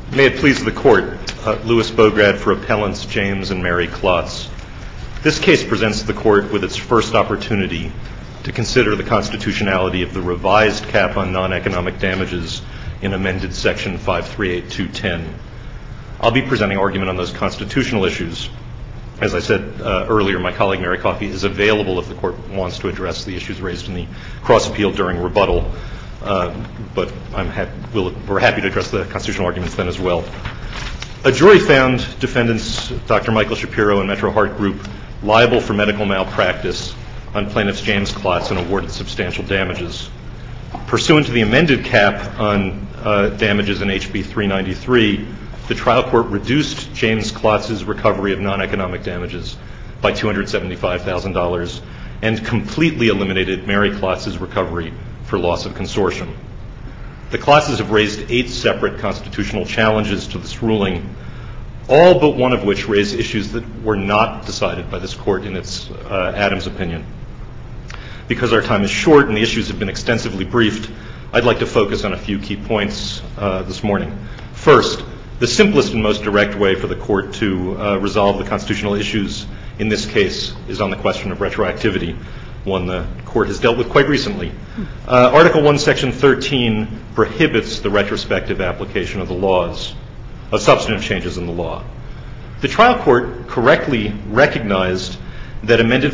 May it please the Court, Louis Bograd for Appellants James and Mary Klotz. This case presents the Court with its first opportunity to consider the constitutionality of the revised cap on non-economic damages in amended Section 538.210. I'll be presenting argument on those constitutional issues. As I said earlier, my colleague Mary Coffey is available if the Court wants to address the issues raised in the cross-appeal during rebuttal, but we're happy to address the constitutional arguments then as well. A jury found defendants Dr. Michael Shapiro and Metro Heart Group liable for medical malpractice on plaintiffs James Klotz and awarded substantial damages. Pursuant to the amended cap on damages in HB 393, the trial court reduced James Klotz's recovery of non-economic damages by $275,000 and completely eliminated Mary Klotz's recovery for loss of consortium. The Klotzes have raised 8 separate constitutional challenges to this ruling, all but one of which raise issues that were not decided by this Court in its Adams opinion. Because our time is short and the issues have been extensively briefed, I'd like to focus on a few key points this morning. First, the simplest and most direct way for the Court to resolve the constitutional issues in this case is on the question of retroactivity, one the Court has dealt with quite recently. Article 1, Section 13 prohibits the retrospective application of the laws, of substantive changes in the law. The trial court correctly recognized that amended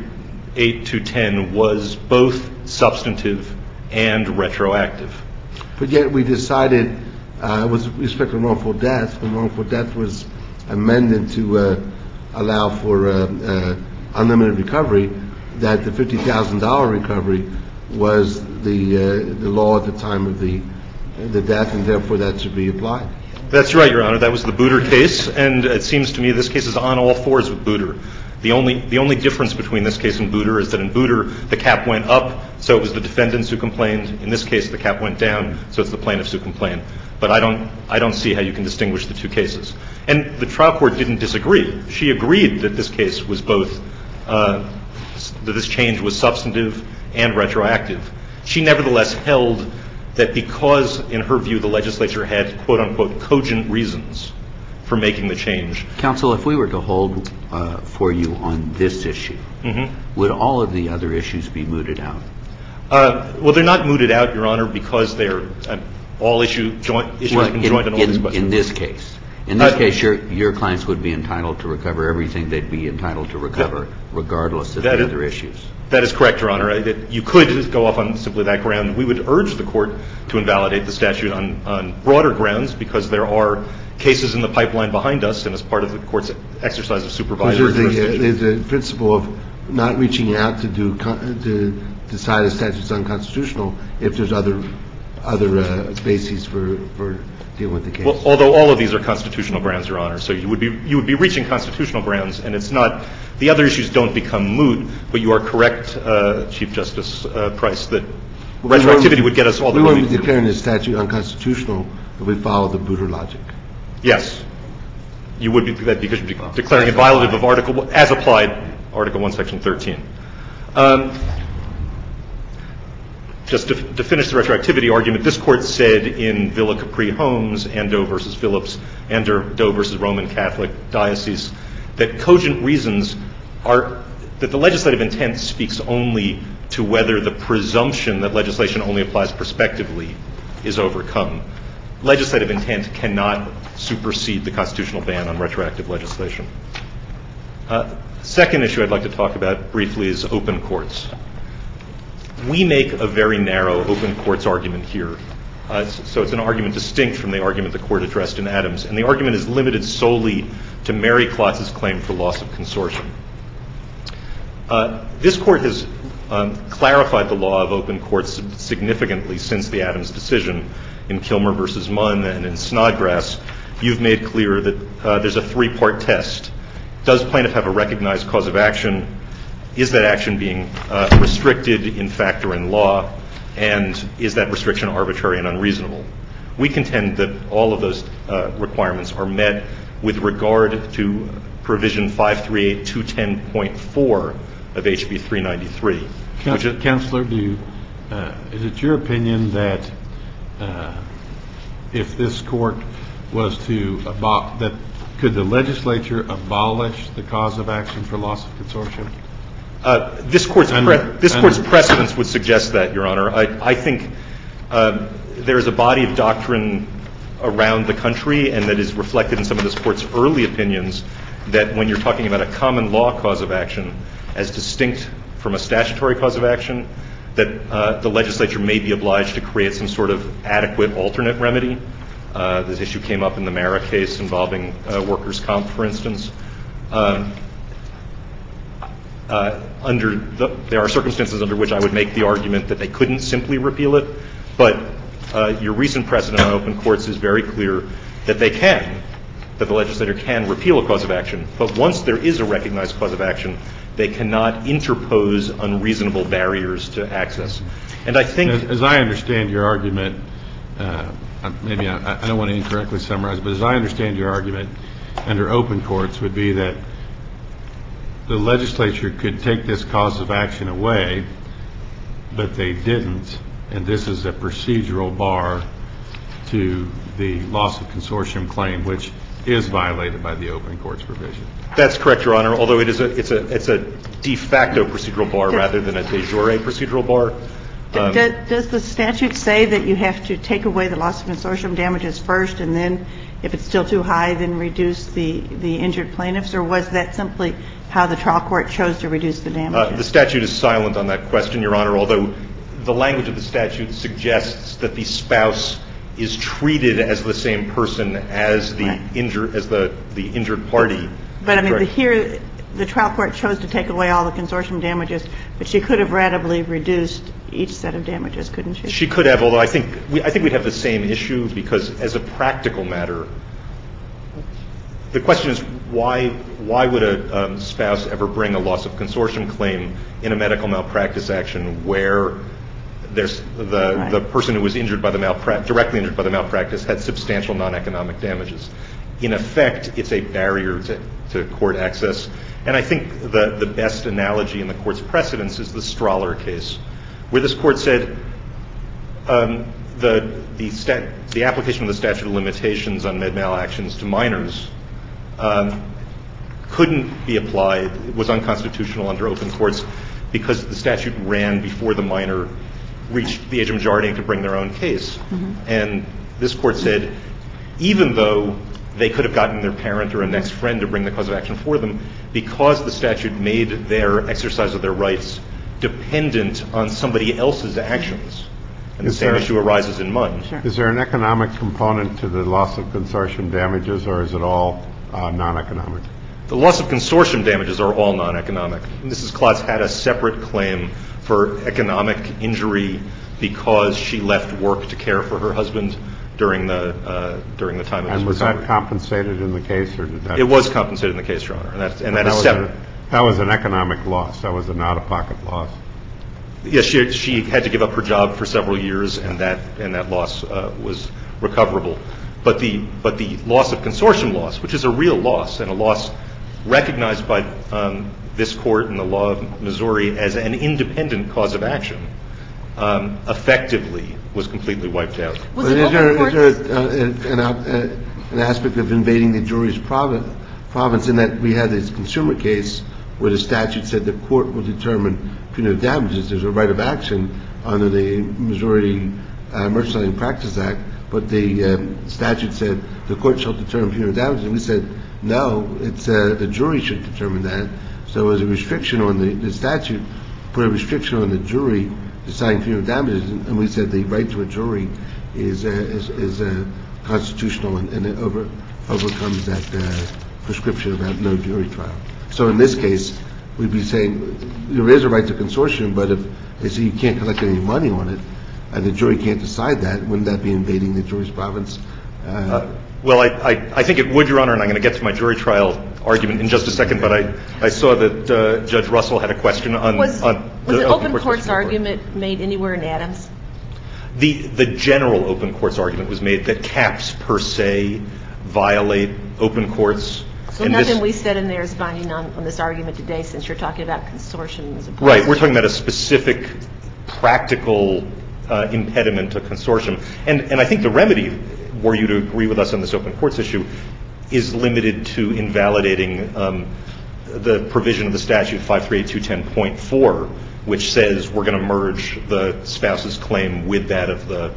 538.210 was both substantive and retroactive. But yet we decided, with respect to wrongful death, when wrongful death was amended to allow for unlimited recovery, that the $50,000 recovery was the law at the time of the death, and therefore that should be applied. That's right, Your Honor. That was the Booter case, and it seems to me this case is on all fours with Booter. The only difference between this case and Booter is that in Booter the cap went up, so it was the defendants who complained. In this case, the cap went down, so it's the plaintiffs who complained. But I don't see how you can distinguish the two cases. And the trial court didn't disagree. She agreed that this case was both that this change was substantive and retroactive. She nevertheless held that because, in her view, the legislature had, quote unquote, cogent reasons for making the change. Counsel, if we were to hold for you on this issue, would all of the other issues be mooted out? Well, they're not mooted out, Your Honor, because they're all issues have been joined in all these questions. In this case, your clients would be entitled to recover everything they'd be entitled to recover, regardless of the other issues. That is correct, Your Honor. You could go off on simply that ground. We would urge the Court to invalidate the statute on broader grounds because there are cases in the pipeline behind us and as part of the Court's exercise of supervisory jurisdiction. There's a principle of not reaching out to decide a statute's unconstitutional if there's other bases for dealing with the case. Well, although all of these are constitutional grounds, Your Honor, so you would be reaching constitutional grounds, and it's not the other issues don't become moot. But you are correct, Chief Justice Price, that retroactivity would get us all the way. We wouldn't be declaring the statute unconstitutional if we follow the Booter logic. Yes, you would be because you'd be declaring it violative of Article as applied Article 1, Section 13. Just to finish the retroactivity argument, this Court said in Villa Capri Homes and Doe v. Phillips and Doe v. Roman Catholic Diocese that cogent reasons are that the legislative intent speaks only to whether the presumption that legislation only applies prospectively is overcome. Legislative intent cannot supersede the constitutional ban on retroactive legislation. Second issue I'd like to talk about briefly is open courts. We make a very narrow open courts argument here. So it's an argument distinct from the argument the Court addressed in Adams. And the argument is limited solely to Mary Klotz's claim for loss of consortium. This Court has clarified the law of open courts significantly since the Adams decision in Kilmer v. Munn and in Snodgrass. You've made clear that there's a 3-part test. Does plaintiff have a recognized cause of action? Is that action being restricted in fact or in law? And is that restriction arbitrary and unreasonable? We contend that all of those requirements are met with regard to provision 538.210.4 of HB 393. Counselor, is it your opinion that if this Court was could the legislature abolish the cause of action for loss of consortium? This court's precedents would suggest that, Your Honor. I think there is a body of doctrine around the country, and that is reflected in some of this court's early opinions, that when you're talking about a common law cause of action as distinct from a statutory cause of action, that the legislature may be obliged to create some sort of adequate alternate remedy. This issue came up in the Mara case involving workers' comp, for instance. There are circumstances under which I would make the argument that they couldn't simply repeal it, but your recent precedent on open courts is very clear that that the legislator can repeal a cause of action. But once there is a recognized cause of action, they cannot interpose unreasonable barriers to access. And I think, as I understand your argument, maybe I don't want to incorrectly summarize, but as I understand your argument under open courts would be that the legislature could take this cause of action away, but they didn't, and this is a procedural bar to the loss of consortium claim, which is violated by the open courts provision. That's correct, Your Honor, although it's a de facto procedural bar rather than a de jure procedural bar. Does the statute say that you have to take away the loss of consortium damages first, and then if it's still too high, then reduce the injured plaintiffs, or was that simply how the trial court chose to reduce the damages? The statute is silent on that question, Your Honor, although the language of the statute suggests that the spouse is treated as the same person as the injured party. But I mean, here the trial court chose to take away all the consortium damages, but she could have radically reduced each set of damages, couldn't she? She could have, although I think we'd have the same issue, because as a practical matter, the question is why would a spouse ever bring a loss of consortium claim in a medical malpractice action where there's the person who was injured by directly injured by the malpractice had substantial non-economic damages. In effect, it's a barrier to court access. And I think the best analogy in the court's precedents is the Strahler case, where this court said the application of the statute of limitations on med mal actions to minors couldn't be applied, was unconstitutional under open courts, because the statute ran before the minor reached the age of majority and could bring their own case. Mm-hmm. And this court said, even though they could have gotten their parent or a next friend to bring the cause of action for them, because the statute made their exercise of their rights dependent on somebody else's actions. And the same issue arises in Munn. Sure. Is there an economic component to the loss of consortium damages, or is it all non-economic? The loss of consortium damages are all non-economic. Mrs. Klotz had a separate claim for economic injury because she left work to care for her husband during the time of his recovery. And was that compensated in the case, or did that? It was compensated in the case, Your Honor, and that is separate. That was an economic loss. That was an out-of-pocket loss. Yes, she had to give up her job for several years, and that loss was recoverable. But the loss of consortium loss, which is a real loss and a loss recognized by this court and the law of Missouri as an independent cause of action, effectively was completely wiped out. Is there an aspect of invading the jury's province in that we had this consumer case where the statute said the court will determine punitive damages? There's a right of action under the Missouri Merchandising Practice Act, but the statute said the court shall determine punitive damages, and we said no, it's the jury should determine that. So as a restriction on the statute, put a restriction on the jury deciding punitive damages, and we said the right to a jury is constitutional and it overcomes that prescription about no jury trial. So in this case, we'd be saying there is a right to consortium, but if they say you can't collect any money on it and the jury can't decide that, wouldn't that be invading the jury's province? Well, I think it would, Your Honor, and I'm going to get to my jury trial argument in just a second, but I saw that Judge Russell had a question on Was the open court's argument made anywhere in Adams? The general open court's argument was made that caps per se violate open courts. So nothing we said in there is binding on this argument today, since you're talking about consortium. Right. We're talking about a specific practical impediment to consortium. And I think the remedy were you to agree with us on this open courts issue, is limited to invalidating the provision of the statute 538.210.4, which says we're going to merge the spouse's claim with that of the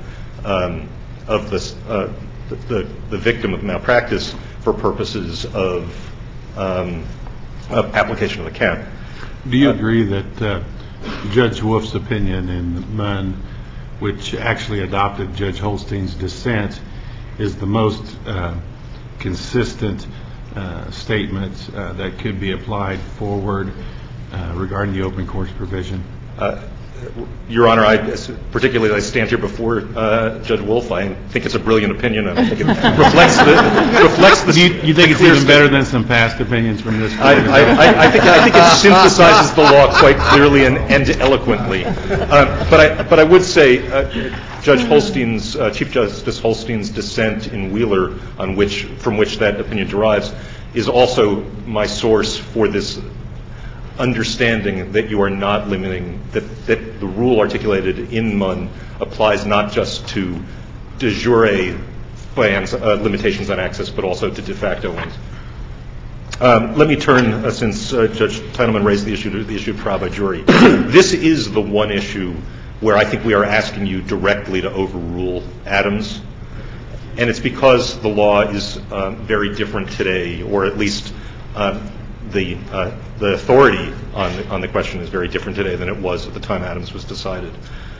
victim of malpractice for purposes of application of the cap. Do you agree that Judge Wolf's opinion in Munn, which actually adopted Judge Holstein's dissent, is the most consistent statement that could be applied forward regarding the open courts provision? Your Honor, particularly as I stand here before Judge Wolf, I think it's a brilliant opinion, and I think it reflects the. You think it's even better than some past opinions from this court? I think it synthesizes the law quite clearly and eloquently. But I would say Judge Holstein's, Chief Justice Holstein's dissent in Wheeler, from which that opinion derives, is also my source for this understanding that you are not limiting, that the rule articulated in Munn applies not just to de jure bans, limitations on access, but also to de facto ones. Let me turn, since Judge Teitelman raised the issue, to the issue of trial by jury. This is the one issue where I think we are asking you directly to overrule Adams, and it's because the law is very different today, or at least the authority on the question is very different today than it was at the time Adams was decided.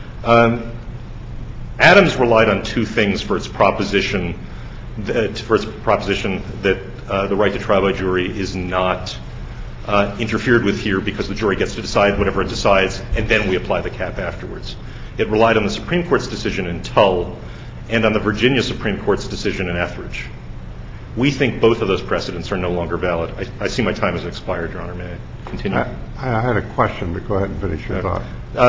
Adams relied on two things for its proposition that the right to trial by jury is not interfered with here because the jury gets to decide whatever it decides, and then we apply the cap afterwards. It relied on the Supreme Court's decision in Tull and on the Virginia Supreme Court's decision in Etheridge. We think both of those precedents are no longer valid. I see my time has expired, Your Honor. May I continue? I had a question, but go ahead and finish your thought.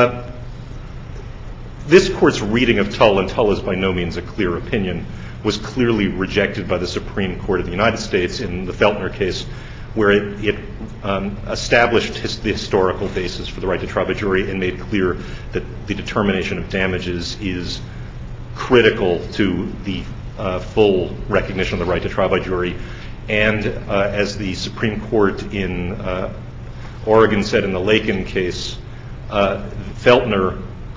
This Court's reading of Tull, and Tull is by no means a clear opinion, was clearly rejected by the Supreme Court of the United States in the Feltner case, where it established the historical basis for the right to trial by jury and made clear that the determination of damages is critical to the full recognition of the right to trial by jury. And as the Supreme Court in Oregon said in the Lakin case, Feltner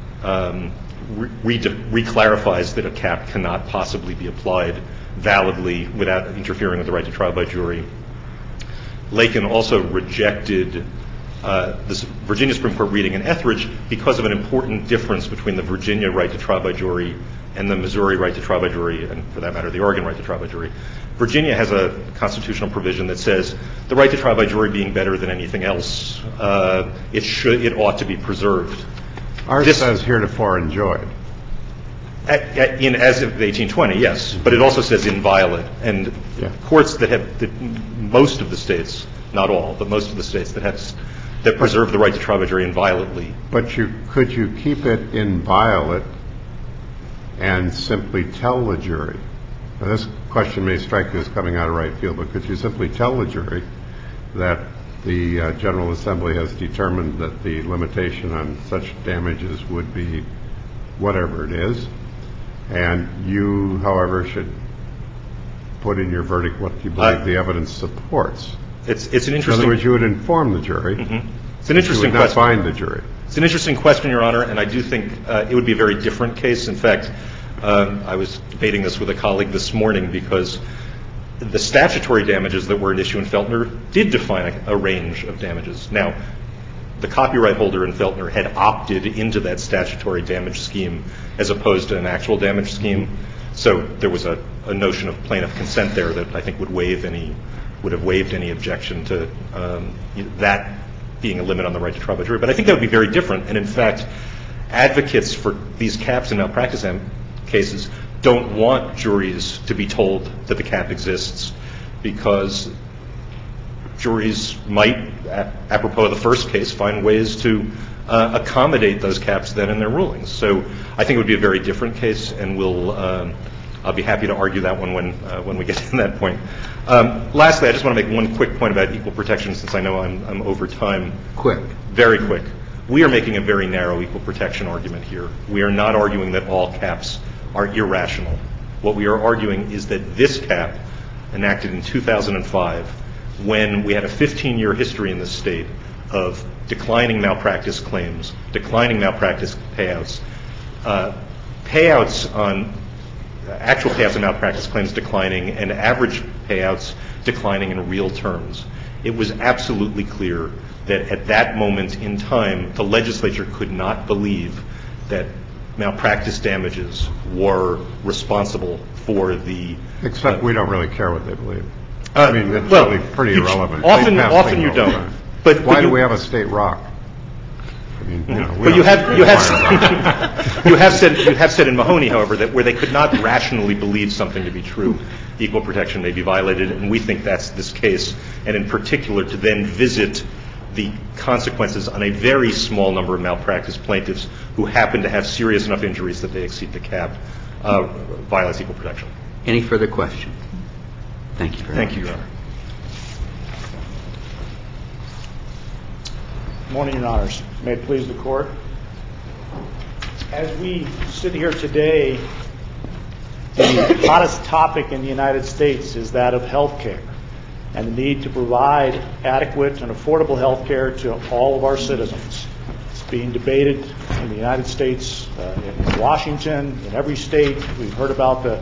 reclarifies that a cap cannot possibly be applied validly without interfering with the right to trial by jury. Lakin also rejected the Virginia Supreme Court reading in Etheridge because of an important difference between the Virginia right to trial by jury and the Missouri right to trial by jury, and for that matter, the Oregon right to trial by jury. Virginia has a constitutional provision that says the right to trial by jury being better than anything else, it ought to be preserved. Ours says heretofore enjoyed. As of 1820, yes, but it also says inviolate. And courts that most of the states, not all, but most of the states that preserve the right to trial by jury inviolately. But could you keep it inviolate and simply tell the jury? Now, this question may strike you as coming out of right field, but could you simply tell the jury that the General Assembly has determined that the limitation on such damages would be whatever it is, and you, however, should put in your verdict what you believe the evidence supports? It's an interesting. In other words, you would inform the jury. Mm-hmm. It's an interesting you would question. Not bind the jury. It's an interesting question, Your Honor, and I do think it would be a very different case. In fact, I was debating this with a colleague this morning because the statutory damages that were at issue in Feltner did define a range of damages. Now, the copyright holder in Feltner had opted into that statutory damage scheme as opposed to an actual damage scheme. So there was a notion of plaintiff consent there that I think would have waived any objection to that being a limit on the right to trial by jury. But I think that would be very different. And in fact, advocates for these caps in malpractice cases don't want juries to be told that the cap exists because juries might, apropos of the first case, find ways to accommodate those caps then in their rulings. So I think it would be a very different case, and I'll be happy to argue that one when we get to that point. Lastly, I just want to make one quick point about equal protection since I know I'm over time. Quick. Very quick. We are making a very narrow equal protection argument here. We are not arguing that all caps are irrational. What we are arguing is that this cap, enacted in 2005, when we had a 15-year history in this state of declining malpractice claims, declining malpractice payouts, actual payouts on malpractice claims declining, and average payouts declining in real terms. It was absolutely clear that at that moment in time, the legislature could not believe that malpractice damages were responsible for the... Except we don't really care what they believe. I mean, it's really pretty irrelevant. Often you don't. But why do we have a state rock? I mean, you have said in Mahoney, however, that where they could not rationally believe something to be true, equal protection may be violated, and we think that's this case, and in particular to then visit the consequences on a very small number of malpractice plaintiffs who happen to have serious enough injuries that they exceed the cap, violates equal protection. Any further questions? Thank you very much. Thank you, Your Honor. Good morning, Your Honors. May it please the Court. As we sit here today, the hottest topic in the United States is that of health care and the need to provide adequate and affordable health care to all of our citizens. It's being debated in the United States, in Washington, in every state. We've heard about the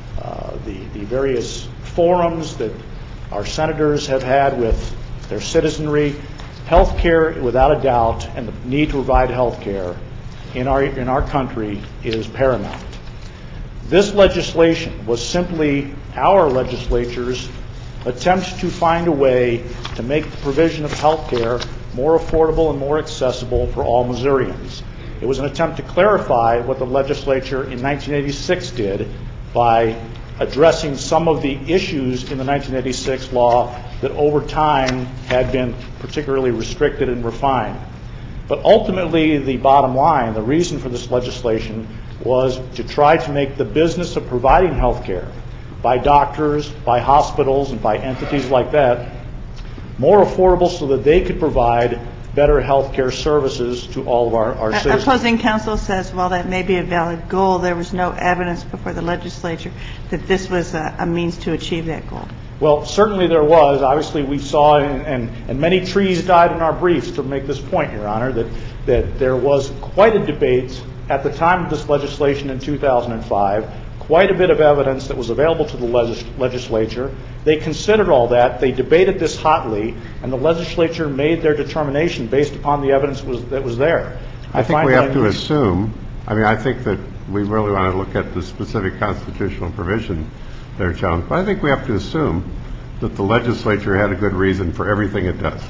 various forums that our senators have had with their citizenry. Health care, without a doubt, and the need to provide health care in our country is paramount. This legislation was simply our legislature's attempt to find a way to make the provision of health care more affordable and more accessible for all Missourians. It was an attempt to clarify what the legislature in 1986 did by addressing some of the issues in the 1986 law that over time had been particularly restricted and refined. But ultimately, the bottom line, the reason for this legislation was to try to make the business of providing health care by doctors, by hospitals, and by entities like that more affordable so that they could provide better health care services to all of our citizens. Opposing counsel says, while that may be a valid goal, there was no evidence before the legislature that this was a means to achieve that goal. Well, certainly there was. Obviously, we saw, and many trees died in our briefs to make this point, Your Honor, that there was quite a debate at the time of this legislation in 2005, quite a bit of evidence that was available to the legislature. They considered all that. They debated this hotly, and the legislature made their determination based upon the evidence that was there. I think we have to assume, I think that we really want to look at the specific constitutional provision there, John, but I think we have to assume that the legislature had a good reason for everything it does.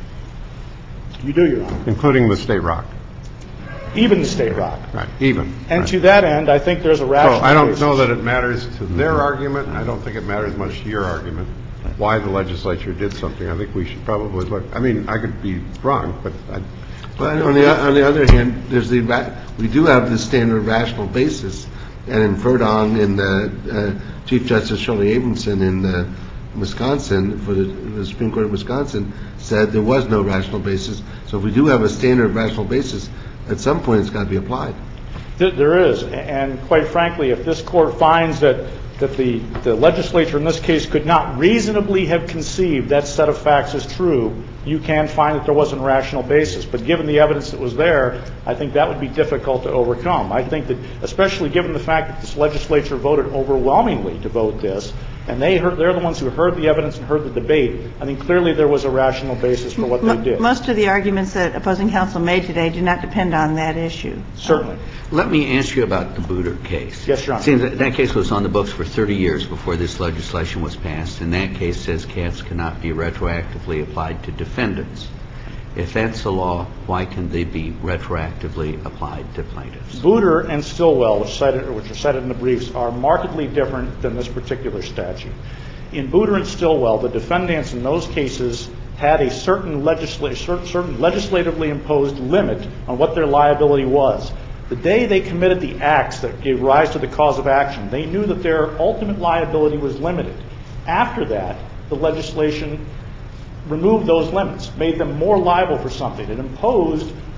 You do, Your Honor. Including the state rock. Even the state rock. Right, even. And right. To that end, I think there's a rational So I don't basis. know that it matters to their argument. I don't think it matters much to your argument why the legislature did something. I think we should probably look. I could be wrong, but... But on the other hand, we do have the standard rational basis, and inferred on in Chief Justice Shirley Abramson in Wisconsin, for the Supreme Court of Wisconsin, said there was no rational basis. So if we do have a standard rational basis, at some point it's got to be applied. There is, and quite frankly, if this court finds that the legislature in this case could not reasonably have conceived that set of facts as true, you can find that there wasn't a rational basis. But given the evidence that was there, I think that would be difficult to overcome. I think that, especially given the fact that this legislature voted overwhelmingly to vote this, and they're the ones who heard the evidence and heard the debate, I think clearly there was a rational basis for what they did. Most of the arguments that opposing counsel made today do not depend on that issue. Certainly. Let me ask you about the Booter case. Yes, Your Honor. It seems that case was on the books for 30 years before this legislation was passed, and that case says caps cannot be retroactively applied to defendants. If that's the law, why can they be retroactively applied to plaintiffs? Booter and Stillwell, which are cited in the briefs, are markedly different than this particular statute. In Booter and Stillwell, the defendants in those cases had a certain legislatively imposed limit on what their liability was. The day they committed the acts that gave rise to the cause of action, they knew that their ultimate liability was limited. After that, the legislation removed those limits, made them more liable for something. It imposed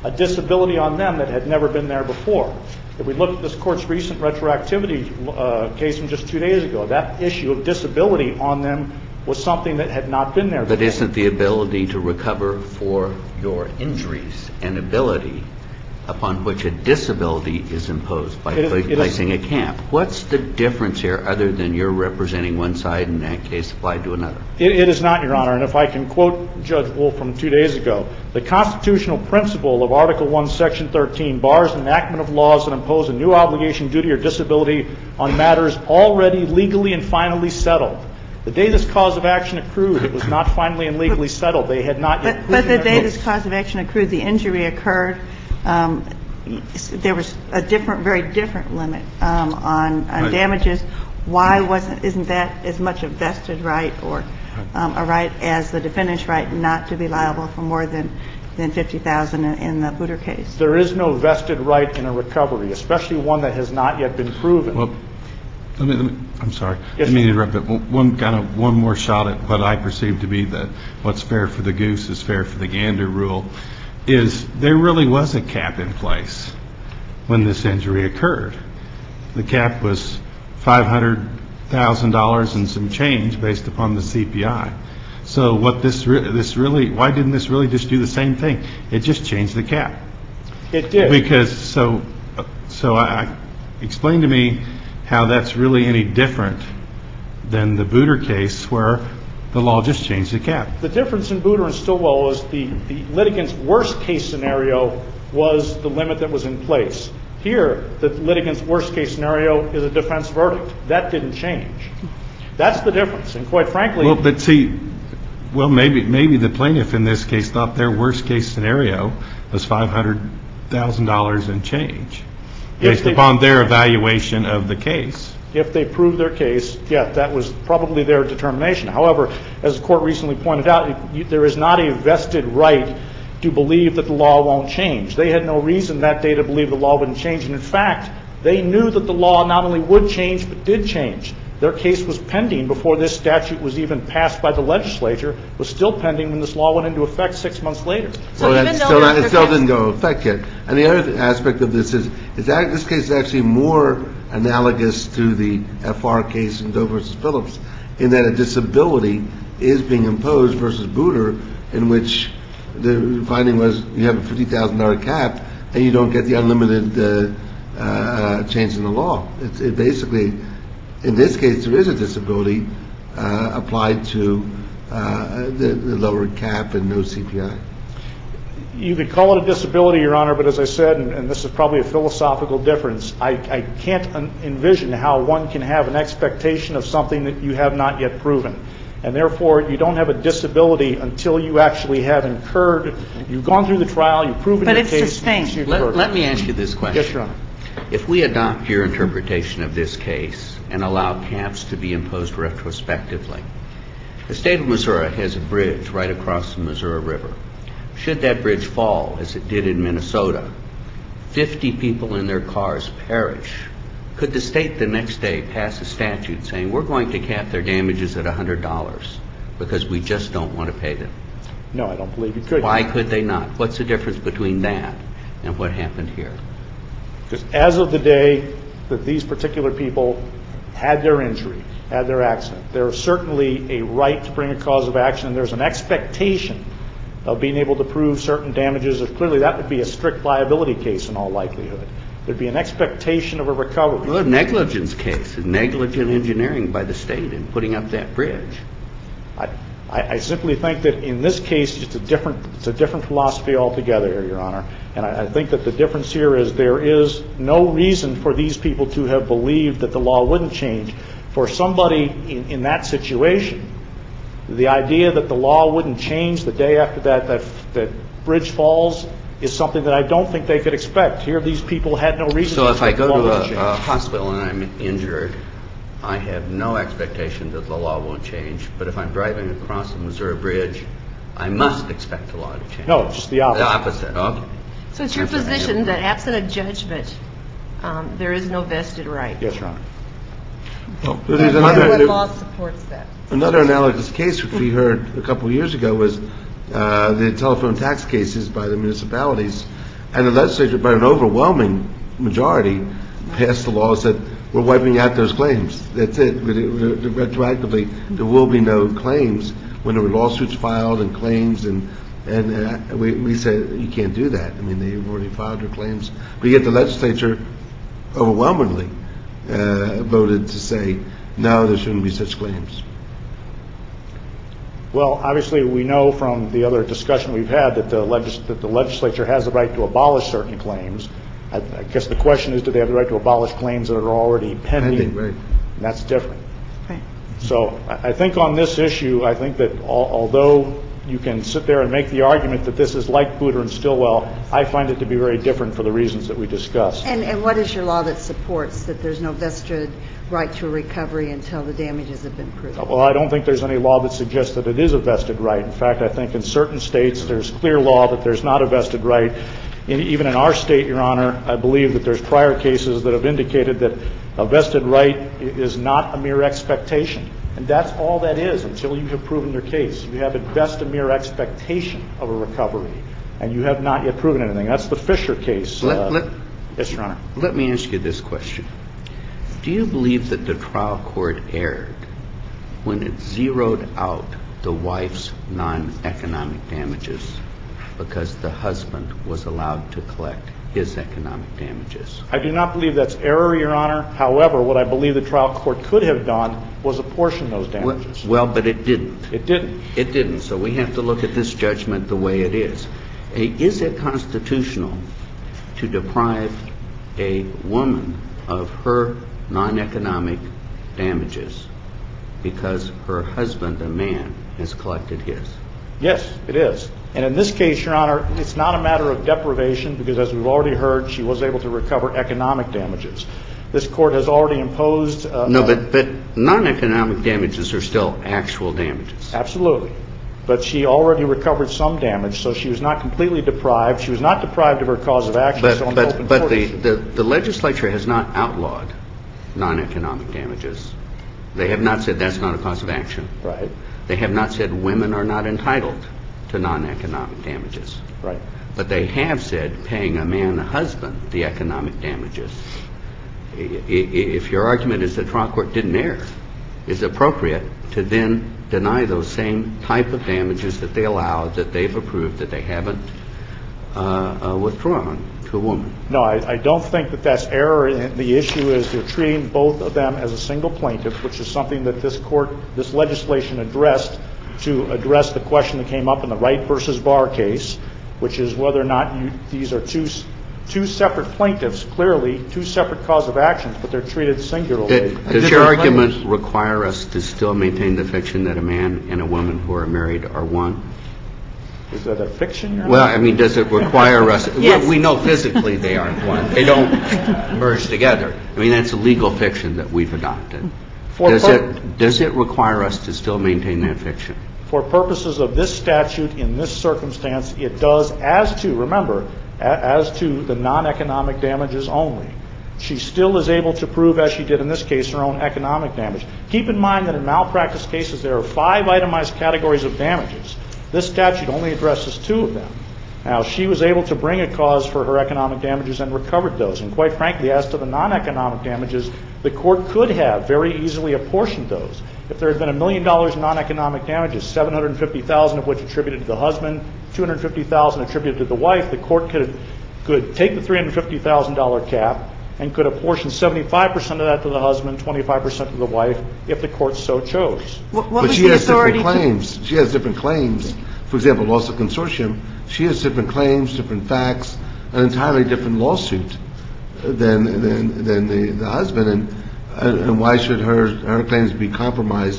a disability on them that had never been there before. If we look at this Court's recent retroactivity case from just 2 days ago, that issue of disability on them was something that had not been there before. But isn't the ability to recover for your injuries an ability upon which a disability is imposed by placing a cap? What's the difference here other than you're representing one side and that case applied to another? It is not, Your Honor. And if I can quote Judge Wolf from 2 days ago, the constitutional principle of Article 1, Section 13 bars enactment of laws that impose a new obligation, duty, or disability on matters already legally and finally settled. The day this cause of action accrued, it was not finally and legally settled. They had not yet proven But the day case. this cause of action accrued, the injury occurred. There was a very different limit on damages. Why isn't that as much a vested right or a right as the defendant's right not to be liable for more than $50,000 in the Booter case? There is no vested right in a recovery, especially one that has not yet been proven. Well, I'm sorry. Yes, Let me interrupt. But one more shot at what I perceive to be what's fair for the goose is fair for the gander rule. Is there really was a cap in place when this injury occurred. The cap was $500,000 and some change based upon the CPI. So why didn't this really just do the same thing? It just changed the cap. It did. Because so explain to me how that's really any different than the Booter case where the law just changed the cap. The difference in Booter and Stillwell is the litigant's worst case scenario was the limit that was in place. Here, the litigant's worst case scenario is a defense verdict. That didn't change. That's the difference. And quite frankly, maybe the plaintiff in this case thought their worst case scenario was $500,000 and change based upon their evaluation of the case. If they proved their case, yeah, that was probably their determination. However, as the Court recently pointed out, there is not a vested right to believe that the law won't change. They had no reason that day to believe the law wouldn't change. And in fact, they knew that the law not only would change, but did change. Their case was pending before this statute was even passed by the legislature, was still pending when this law went into effect 6 months later. So it still didn't go into effect yet. And the other aspect of this is that this case is actually more analogous to the FR case in Doe versus Phillips in that a disability is being imposed versus Booter, in which the finding was you have a $50,000 cap and you don't get the unlimited change in the law. It basically, in this case, there is a disability applied to the lowered cap and no CPI. You could call it a disability, Your Honor, but as I said, and this is probably a philosophical difference, I can't envision how one can have an expectation of something that you have not yet proven. And therefore, you don't have a disability until you actually have incurred, you've gone through the trial, you've proven your case. But it's sustained. Let me ask you this question. Yes, Your Honor. If we adopt your interpretation of this case and allow caps to be imposed retrospectively, the state of Missouri has a bridge right across the Missouri River. Should that bridge fall, as it did in Minnesota, 50 people in their cars perish, could the state the next day pass a statute saying we're going to cap their damages at $100 because we just don't want to pay them? No, I don't believe you could. Why could they not? What's the difference between that and what happened here? Because as of the day that these particular people had their injury, had their accident, there is certainly a right to bring a cause of action, and there's an expectation of being able to prove certain damages. Clearly, that would be a strict liability case in all likelihood. There'd be an expectation of a recovery. Well, a negligence case, negligent engineering by the state in putting up that bridge. I simply think that in this case, it's a different philosophy altogether, Your Honor. And I think that the difference here is there is no reason for these people to have believed that the law wouldn't change. For somebody in that situation, the idea that the law wouldn't change the day after that bridge falls is something that I don't think they could expect. Here, these people had no reason to to expect the law wouldn't change. So if I go to a hospital and I'm injured, I have no expectation that the law won't change. But if I'm driving across the Missouri Bridge, I must expect the law to change. No, just the opposite. The opposite, okay. So it's your position that absent a judgment, there is no vested right? Yes, Your Honor. Well, there's another, what law supports that? Another analogous case which we heard a couple of years ago was the telephone tax cases by the municipalities And the legislature, by an overwhelming majority, passed the law that said we're wiping out those claims. That's it. Retroactively, there will be no claims when there were lawsuits filed and claims, and we said you can't do that. I mean, they've already filed their claims. But yet the legislature overwhelmingly voted to say, no, there shouldn't be such claims. Well, obviously, we know from the other discussion we've had that the legislature has the right to abolish certain claims. I guess the question is, do they have the right to abolish claims that are already pending? Right. And that's different. Right. So I think on this issue, I think that although you can sit there and make the argument that this is like Booter and Stilwell, I find it to be very different for the reasons that we discussed. And what is your law that supports that there's no vested right to a recovery until the damages have been proven? Well, I don't think there's any law that suggests that it is a vested right. In fact, I think in certain states there's clear law that there's not a vested right. Even in our state, Your Honor, I believe that there's prior cases that have indicated that a vested right is not a mere expectation. And that's all that is until you have proven your case. You have at best a mere expectation of a recovery, and you have not yet proven anything. That's the Fisher case. Yes, Your Honor. Let me ask you this question. Do you believe that the trial court erred when it zeroed out the wife's non-economic damages because the husband was allowed to collect his economic damages? I do not believe that's error, Your Honor. However, what I believe the trial court could have done was apportion those damages. Well, but it didn't. It didn't. It didn't. So we have to look at this judgment the way it is. Is it constitutional to deprive a woman of her non-economic damages because her husband, a man, has collected his? Yes, it is. And in this case, Your Honor, it's not a matter of deprivation because, as we've already heard, she was able to recover economic damages. This court has already imposed... but non-economic damages are still actual damages. Absolutely. But she already recovered some damage, so she was not completely deprived. She was not deprived of her cause of action. But the legislature has not outlawed non-economic damages. They have not said that's not a cause of action. Right. They have not said women are not entitled to non-economic damages. Right. But they have said paying a man, a husband, the economic damages. If your argument is the trial court didn't err, is it appropriate to then deny those same type of damages that they allow, that they've approved, that they haven't withdrawn to a woman? No, I don't think that that's error. The issue is they're treating both of them as a single plaintiff, which is something that this legislation addressed to address the question that came up in the Wright versus Barr case, which is whether or not these are two separate plaintiffs, clearly two separate cause of actions, but they're treated singularly. Does your argument require us to still maintain the fiction that a man and a woman who are married are one? Is that a fiction? Well, I mean, does it require us? Yes. We know physically they aren't one. They don't merge together. I mean, that's a legal fiction that we've adopted. Does it require us to still maintain that fiction? For purposes of this statute, in this circumstance, it does, as to the non-economic damages only. She still is able to prove, as she did in this case, her own economic damage. Keep in mind that in malpractice cases, there are 5 itemized categories of damages. This statute only addresses 2 of them. Now, she was able to bring a cause for her economic damages and recovered those. And quite frankly, as to the non-economic damages, the court could have very easily apportioned those. If there had been $1 million in non-economic damages, $750,000 of which attributed to the husband, $250,000 attributed to the wife, the court could take the $350,000 cap and could apportion 75% of that to the husband, 25% to the wife, if the court so chose. But she has different claims. She has different claims. For example, loss of consortium, she has different claims, different facts, an entirely different lawsuit than the husband. And why should her claims be compromised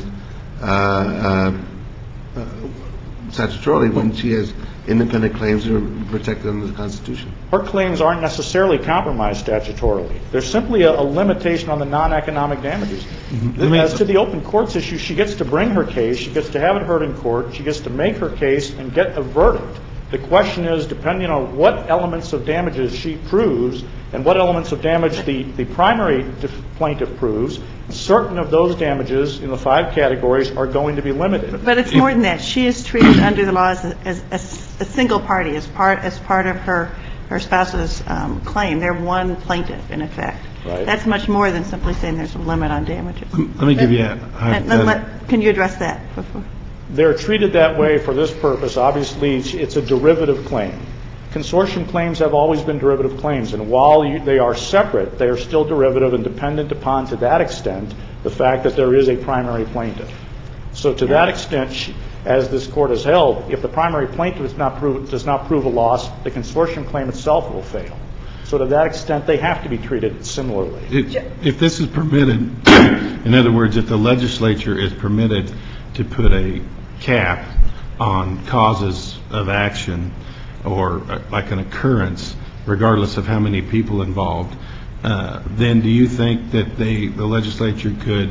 statutorily when she has independent claims that are protected under the Constitution? Her claims aren't necessarily compromised statutorily. There's simply a limitation on the non-economic damages. Mm-hmm. As to the open courts issue, she gets to bring her case, she gets to have it heard in court, she gets to make her case and get a verdict. The question is, depending on what elements of damages she proves and what elements of damage the primary plaintiff proves, certain of those damages in the 5 categories are going to be limited. But it's more than that. She is treated under the law as a single party, as part of her her spouse's claim. They're one plaintiff, in effect. Right. That's much more than simply saying there's a limit on damages. Let me give you a Can you address that before? They're treated that way for this purpose. Obviously, it's a derivative claim. Consortium claims have always been derivative claims, and while they are separate, they are still derivative and dependent upon, to that extent, the fact that there is a primary plaintiff. So to that extent, as this Court has held, if the primary plaintiff does not prove a loss, the consortium claim itself will fail. So to that extent, they have to be treated similarly. If this is permitted, in other words, if the legislature is permitted to put a cap on causes of action or like an occurrence, regardless of how many people involved, then do you think that the legislature could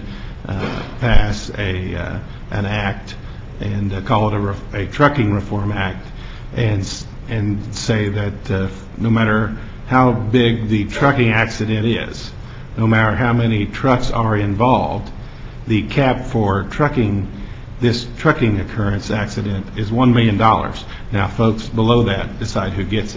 pass an act and call it a trucking reform act and say that no matter how big the trucking accident is, no matter how many trucks are involved, the cap for this trucking occurrence accident is $1 million. Now, folks below that decide who gets it.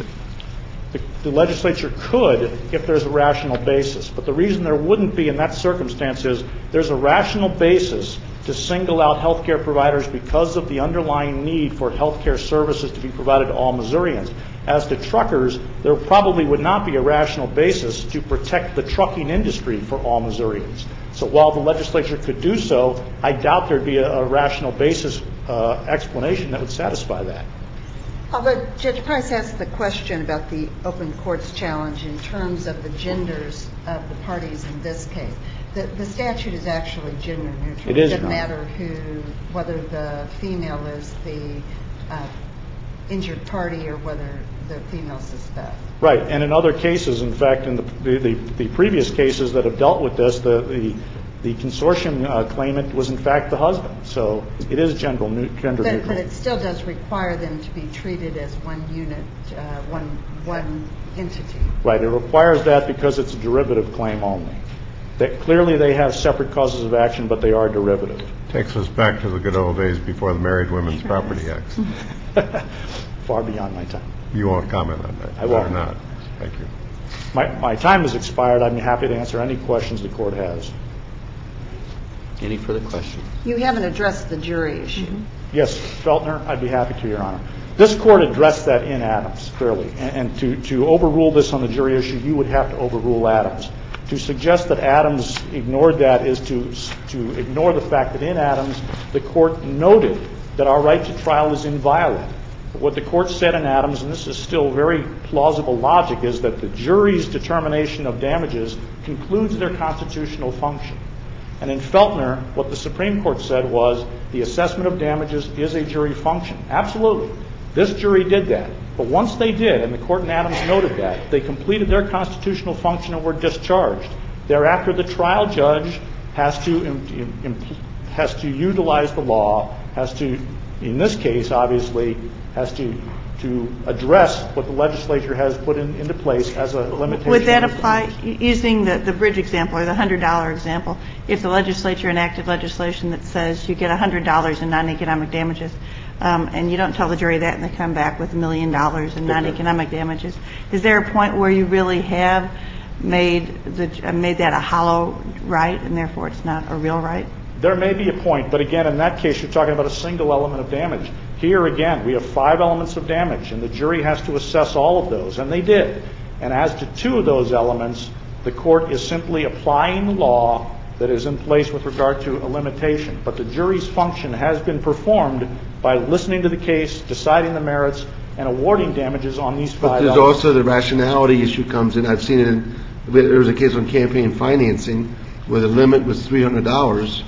The legislature could if there's a rational basis, but the reason there wouldn't be in that circumstance is there's a rational basis to single out health care providers because of the underlying need for health care services to be provided to all Missourians. As to truckers, there probably would not be a rational basis to protect the trucking industry for all Missourians. So while the legislature could do so, I doubt there'd be a rational basis explanation that would satisfy that. Although Judge Price asked the question about the open courts challenge in terms of the genders of the parties in this case, the statute is actually gender neutral. It is. It doesn't matter whether the female is the injured party or whether the female suspect. Right, and in other cases, in fact, in the previous cases that have dealt with this, the consortium claimant was in fact the husband. So it is gender neutral. But it still does require them to be treated as one unit, one entity. Right, it requires that because it's a derivative claim only. Clearly they have separate causes of action, but they are derivative. Takes us back to the good old days before the Married Women's Property Act. Far beyond my time. You won't comment on that? I won't. Or not? Thank you. My time has expired. I'd be happy to answer any questions the Court has. Any further questions? You haven't addressed the jury issue. Mm-hmm. Yes, Feltner, I'd be happy to, Your Honor. This Court addressed that in Adams, clearly. And to overrule this on the jury issue, you would have to overrule Adams. To suggest that Adams ignored that is to ignore the fact that in Adams, the Court noted that our right to trial is inviolate. But what the Court said in Adams, and this is still very plausible logic, is that the jury's determination of damages concludes their constitutional function. And in Feltner, what the Supreme Court said was the assessment of damages is a jury function. Absolutely. This jury did that. But once they did, and the Court in Adams noted that, they completed their constitutional function and were discharged. Thereafter, the trial judge has to utilize the law, has to, in this case, obviously, has to address what the legislature has put into place as a limitation. Would that apply, using the bridge example or the $100 example, if the legislature enacted legislation that says you get $100 in non-economic damages, and you don't tell the jury that and they come back with $1 million in non-economic damages, is there a point where you really have made that a hollow right and therefore it's not a real right? There may be a point, but again, in that case, you're talking about a single element of damage. Here, again, we have 5 elements of damage, and the jury has to assess all of those, and they did. And as to 2 of those elements, the Court is simply applying the law that is in place with regard to a limitation. But the jury's function has been performed by listening to the case, deciding the merits, and awarding damages on these 5 elements. But there's also the rationality issue comes in. I've seen it there was a case on campaign financing where the limit was $300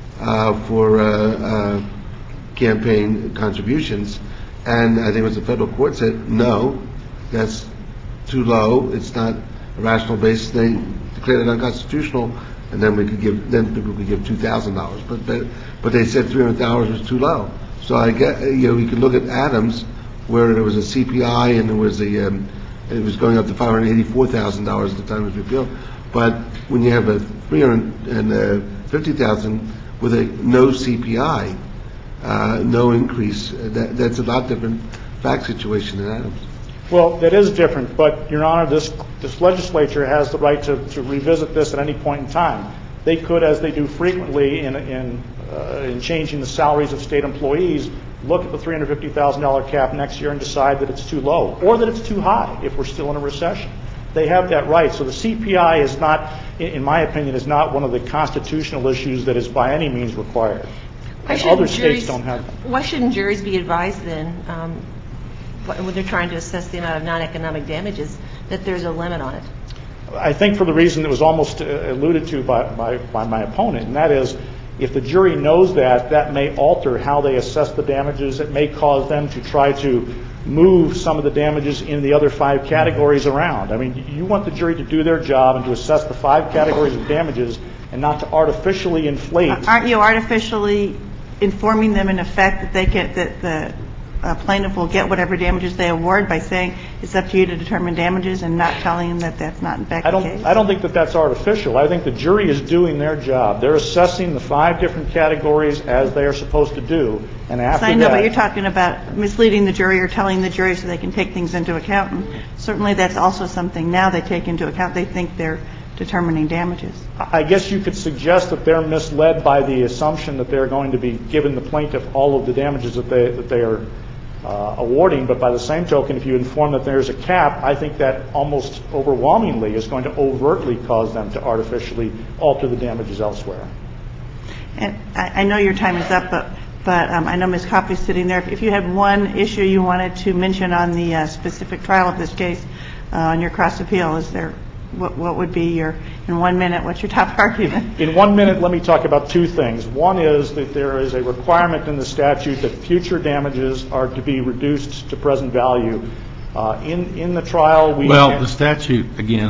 for campaign contributions, and I think it was the federal court said, no, that's too low. It's not a rational basis. They declared it unconstitutional, and then people could give $2,000. But they said $300 was too low. So I get we could look at Adams, where there was a CPI and there was it was going up to $584,000 at the time it was repealed. But when you have a $350,000 with a no CPI, no increase, that's a lot different fact situation than Adams. Well, that is different, but, Your Honor, this legislature has the right to revisit this at any point in time. They could, as they do frequently in changing the salaries of state employees, look at the $350,000 cap next year and decide that it's too low or that it's too high if we're still in a recession. They have that right. So the CPI is not, in my opinion, is not one of the constitutional issues that is by any means required. And other states don't have them. Why shouldn't juries be advised then, when they're trying to assess the amount of non-economic damages, that there's a limit on it? I think for the reason that was almost alluded to by my opponent, and that is, if the jury knows that may alter how they assess the damages. It may cause them to try to move some of the damages in the other 5 categories around. I mean, you want the jury to do their job and to assess the 5 categories of damages and not to artificially inflate. Aren't you artificially informing them in effect that they get that the plaintiff will get whatever damages they award by saying it's up to you to determine damages and not telling them that that's not in fact the case? I don't think that that's artificial. I think the jury is doing their job. They're assessing the 5 different categories as they are supposed to do. And after I know, but you're talking about misleading the jury or telling the jury so they can take things into account. And certainly that's also something now they take into account. They think they're determining damages. I guess you could suggest that they're misled by the assumption that they're going to be giving the plaintiff all of the damages that they are awarding, but by the same token, if you inform that there's a cap, I think that almost overwhelmingly is going to overtly cause them to artificially alter the damages elsewhere. And I know your time is up, but I know Ms. Copley's sitting there. If you had one issue you wanted to mention on the specific trial of this case on your cross appeal, is there? What would be your, in 1 minute, what's your top argument? In 1 minute, let me talk about 2 things. One is that there is a requirement in the statute that future damages are to be reduced to present value. In the trial, the statute, again,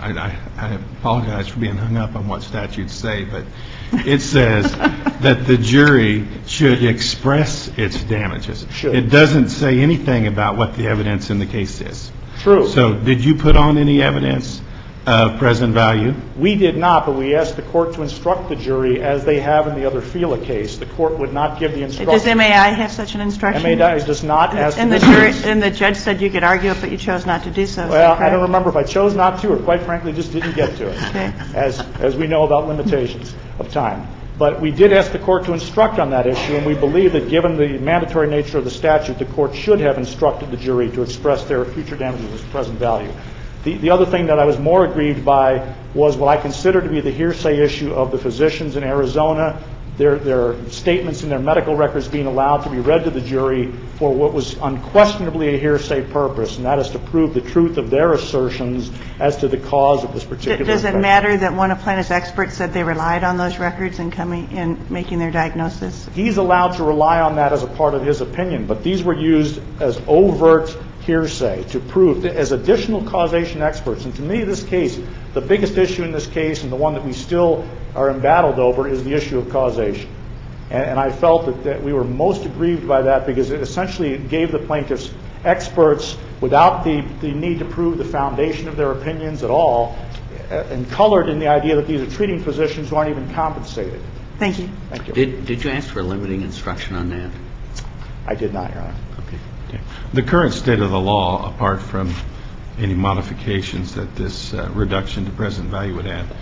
I apologize for being hung up on what statutes say, but it says that the jury should express its damages. It doesn't say anything about what the evidence in the case is. True. So did you put on any evidence of present value? We did not, but we asked the court to instruct the jury as they have in the other FILA case. The court would not give the instruction. Does MAI have such an instruction? MAI does not ask and the judge said you could argue it, but you chose not to do so. Well, I don't remember if I chose not to or quite frankly just didn't get to it, okay. as we know about limitations of time. But we did ask the court to instruct on that issue, and we believe that given the mandatory nature of the statute, the court should have instructed the jury to express their future damages as present value. The other thing that I was more aggrieved by was what I consider to be the hearsay issue of the physicians in Arizona, their statements in their medical records being allowed to be read to the jury for what was unquestionably a hearsay purpose, and that is to prove the truth of their assertions as to the cause of this particular infection. Does it matter that one of plaintiff's experts said they relied on those records in making their diagnosis? He's allowed to rely on that as a part of his opinion, but these were used as overt hearsay to prove as additional causation experts. And to me, this case, the biggest issue in this case and the one that we still are embattled over is the issue of causation. And I felt that we were most aggrieved by that because it essentially gave the plaintiffs experts without the need to prove the foundation of their opinions at all and colored in the idea that these are treating physicians who aren't even compensated. Thank you. Thank you. Did you ask for a limiting instruction on that? I did not, Your Honor. Okay. The current state of the law, apart from any modifications that this reduction to present value would have,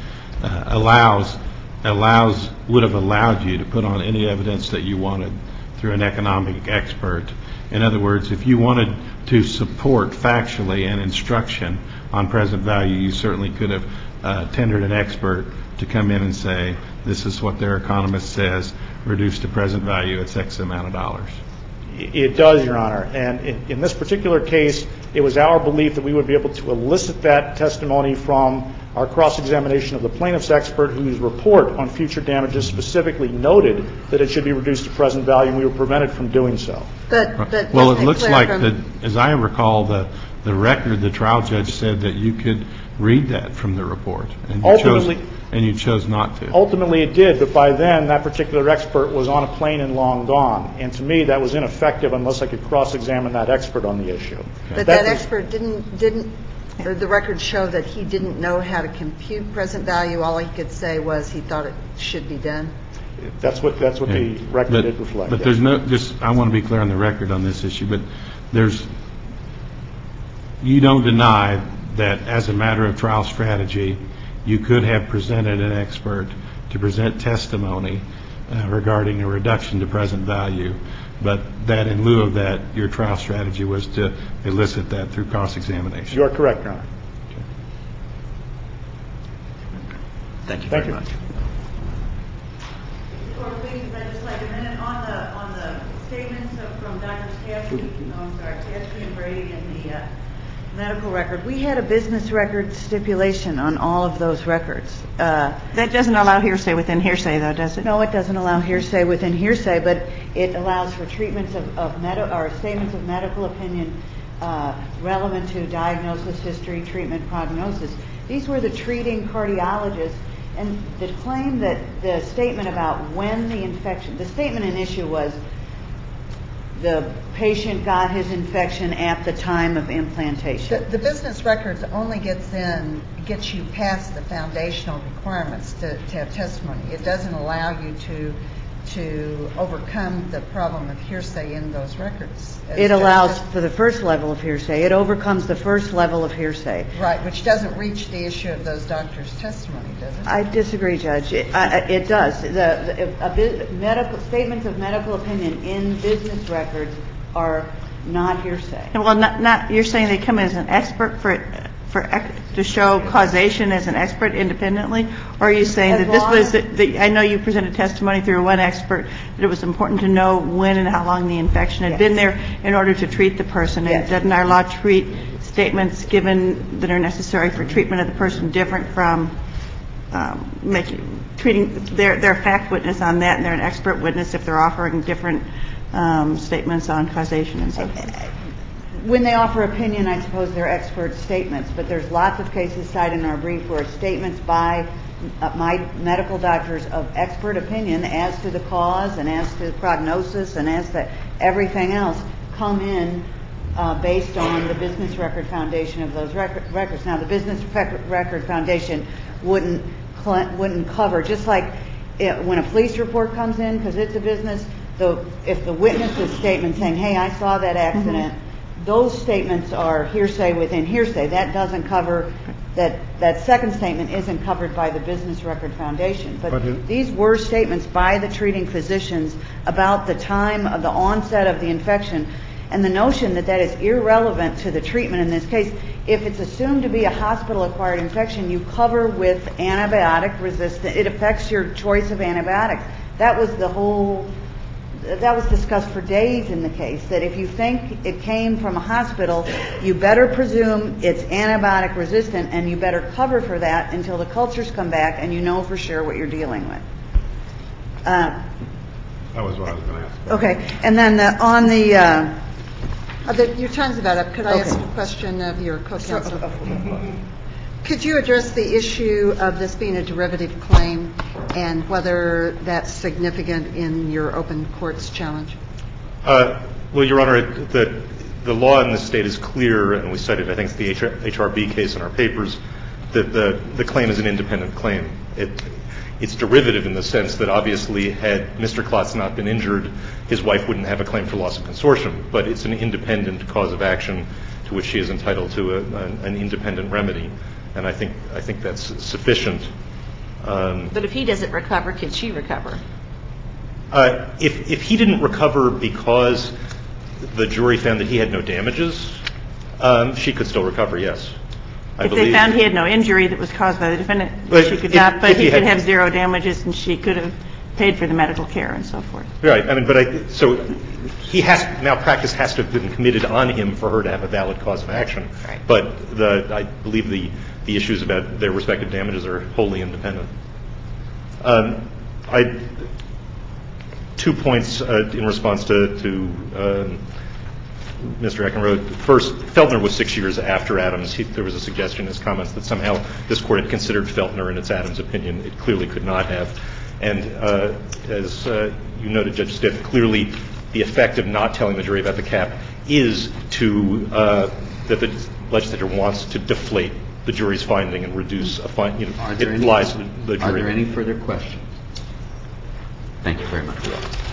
would have allowed you to put on any evidence that you wanted through an economic expert. In other words, if you wanted to support factually an instruction on present value, you certainly could have tendered an expert to come in and say, this is what their economist says, reduced to present value, it's X amount of dollars. It does, Your Honor. And in this particular case, it was our belief that we would be able to elicit that testimony from our cross-examination of the plaintiff's expert whose report on future damages specifically noted that it should be reduced to present value, and we were prevented from doing so. Well, it looks like, as I recall, the record, the trial judge said that you could read that from the report, and you chose not to. Ultimately, it did, but by then, that particular expert was on a plane and long gone. And to me, that was ineffective unless I could cross-examine that expert on the issue. Okay. But that expert didn't, or the records show that he didn't know how to compute present value. All he could say was he thought it should be done. That's what the record did reflect. But there's no, I want to be clear on the record on this issue, but you don't deny that as a matter of trial strategy, you could have presented an expert to present testimony regarding a reduction to present value, but that in lieu of that, your trial strategy was to elicit that through cross-examination. You are correct, Your Honor. Okay. Thank you very much. Court, please, I'd just like a minute on the statements from Drs. Kasky and Brady in the medical record. We had a business record stipulation on all of those records. That doesn't allow hearsay within hearsay, though, does it? No, it doesn't allow hearsay within hearsay, but it allows for treatments or statements of medical opinion relevant to diagnosis, history, treatment, prognosis. These were the treating cardiologists, and the claim that the statement about when the statement in issue was the patient got his infection at the time of implantation. The business records only gets you past the foundational requirements to have testimony. It doesn't allow you to overcome the problem of hearsay in those records. It allows for the first level of hearsay. It overcomes the first level of hearsay. Right, which doesn't reach the issue of those doctors' testimony, does it? I disagree, Judge. It does. Statements of medical opinion in business records are not hearsay. Well, not you're saying they come as an expert to show causation as an expert independently, or are you saying that this was I know you presented testimony through one expert that it was important to know when and how long the infection had been there in order to treat the person. Yes. And doesn't our law treat statements given that are necessary for treatment of the person different from treating their fact witness on that, and they're an expert witness if they're offering different statements on causation and so forth? When they offer opinion, I suppose they're expert statements, but there's lots of cases cited in our brief where statements by my medical doctors of expert opinion as to the cause and as to the prognosis and as to everything else come in based on the business record foundation of those records. Now, the business record foundation wouldn't cover, just like when a police report comes in, because it's a business, if the witness's statement saying, hey, I saw that accident, those statements are hearsay within hearsay. That doesn't cover, that second statement isn't covered by the business record foundation. But these were statements by the treating physicians about the time of the onset of the infection, and the notion that is irrelevant to the treatment in this case. If it's assumed to be a hospital-acquired infection, you cover with antibiotic resistance. It affects your choice of antibiotics. That was discussed for days in the case, that if you think it came from a hospital, you better presume it's antibiotic resistant, and you better cover for that until the cultures come back and you know for sure what you're dealing with. That was what I was going to ask. Okay. And then on the your time's about up. Could I ask a question of your co-counsel? Could you address the issue of this being a derivative claim and whether that's significant in your open courts challenge? Well, Your Honor, the law in this state is clear, and we cited, I think, it's the HRB case in our papers, that the claim is an independent claim. It's derivative in the sense that obviously had Mr. Klotz not been injured, his wife wouldn't have a claim for loss of consortium, but it's an independent cause of action to which she is entitled to an independent remedy. And I think that's sufficient. But if he doesn't recover, can she recover? If he didn't recover because the jury found that he had no damages, she could still recover, yes. If they found he had no injury that was caused by the defendant, she could not, but he could have zero damages and she could have paid for the medical care and so forth. Right. I mean, so malpractice has to have been committed on him for her to have a valid cause of action. Right. But I believe the issues about their respective damages are wholly independent. 2 points in response to Mr. Eckenrode. First, Feltner was 6 years after Adams. There was a suggestion in his comments that somehow this Court had considered Feltner in its Adams opinion. It clearly could not have. And as you noted, Judge Stiff, clearly the effect of not telling the jury about the cap is that the legislature wants to deflate the jury's finding and reduce a fine. Are there any further questions? Thank you very much.